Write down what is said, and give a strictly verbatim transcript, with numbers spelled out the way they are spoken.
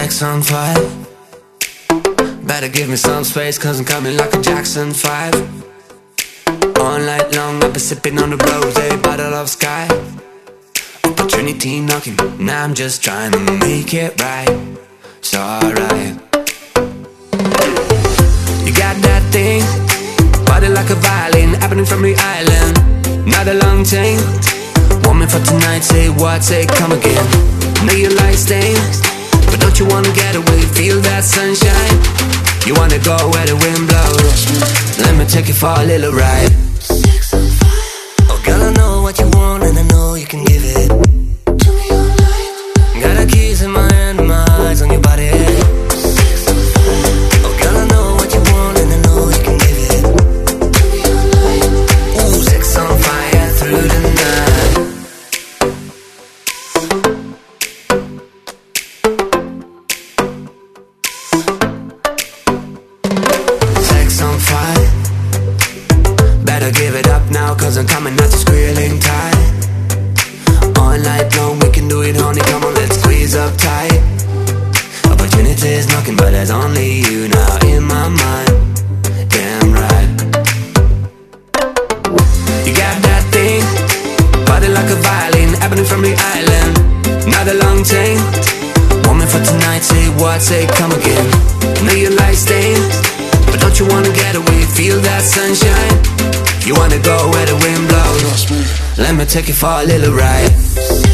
sex on fire. Better give me some space, cause I'm coming like a Jackson five. All night long I've been sipping on the rosé bottle of Sky. Opportunity knocking, now I'm just trying to make it right. It's alright. You got that thing, body like a violin, happening from the island. Not a long chain, woman for tonight, say what, say come again. Know you like stains, but don't you wanna get away, feel that sunshine? You wanna go where the wind blows, let me take you for a little ride. Oh girl, I know what you want and I know you can give it to me all night. Got the keys in my hand and my eyes on your body. Oh girl, I know what you want and I know you can give it to me all night. Ooh, sex on fire through the night. Sex on fire. Better give it up now, cause I'm coming at you squealing tight. All night long we can do it, honey, come on, let's squeeze up tight. Opportunity's knocking, but there's only you now in my mind. Damn right. You got that thing, body like a violin, happening from the island. Not a long chain, woman for tonight, say what, say come again. Know you like stains, but don't you wanna get away, feel that sunshine? You wanna go where the wind blows, let me take you for a little ride.